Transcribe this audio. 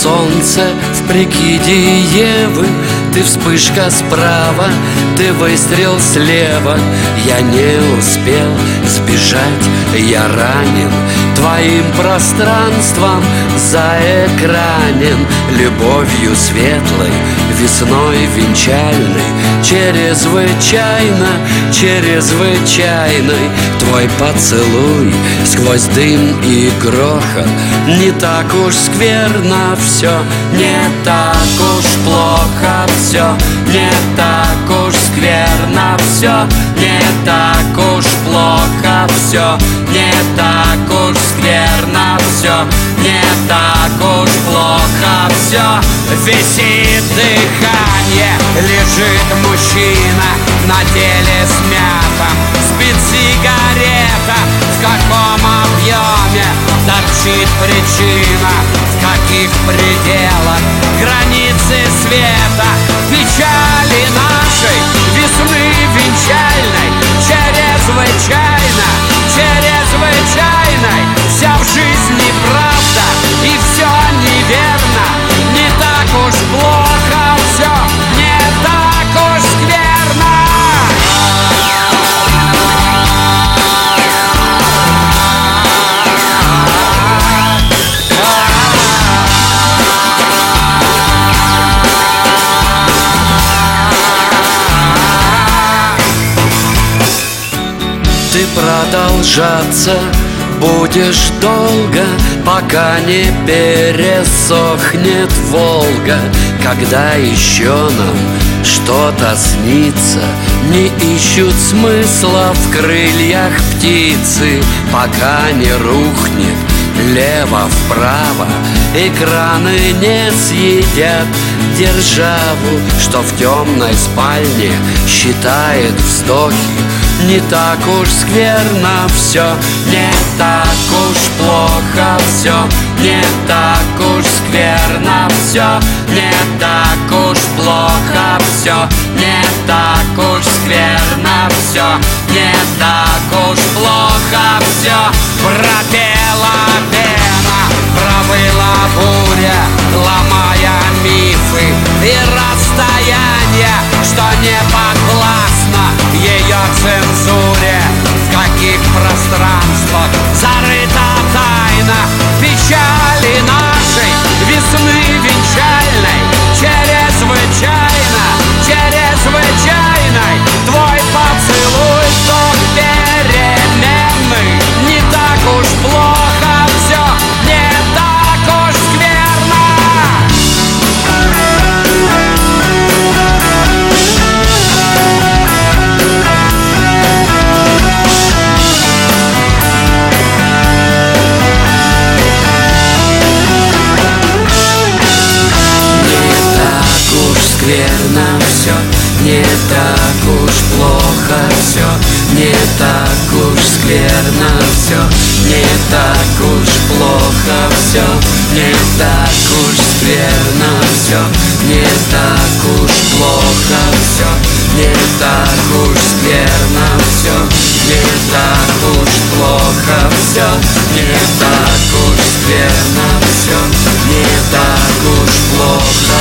солнце в прикиде Евы. Ты вспышка справа, ты выстрел слева. Я не успел сбежать, я ранен твоим пространством, заэкранен любовью светлой, весной венчальной. Чрезвычайно, чрезвычайной твой поцелуй сквозь дым и грохот. Не так уж скверно все, не так уж плохо все, не так уж скверно все, не так уж плохо все, не так уж скверно все, не так уж плохо все. Висит дыхание, лежит мужчина на теле смятом, спит сигарета. В каком объеме торчит причина, в каких пределах границы света, печали нашей весны венчальной, чрезвычайно, чрезвычайной. Вся в жизни правда и все неверно, не так уж плохо все, не так уж скверно. Ты продолжаться будешь долго, пока не пересохнет Волга. Когда еще нам что-то снится, не ищут смысла в крыльях птицы, пока не рухнет лево-вправо, экраны не съедят державу, что в темной спальне считает вздохи. Не так уж скверно все, не так уж плохо все, не так уж скверно все, не так уж плохо все, не так уж скверно все, не так уж плохо все. Пропела пена, провыла буря, ломая мифы и расстояния, что не подвластно ее цензуре. В каких пространствах зарыта тайна печали нашей весны венчальной, чрезвычайно, чрезвычайной. Твой поцелуй ток переменный, не так уж плохо все, не так уж скверно. Скверно все, не так уж плохо все, не так уж скверно все, не так уж плохо все, не так уж скверно все, не так уж плохо все, не так уж скверно все, не так уж плохо все, не так уж скверно все, не так уж плохо.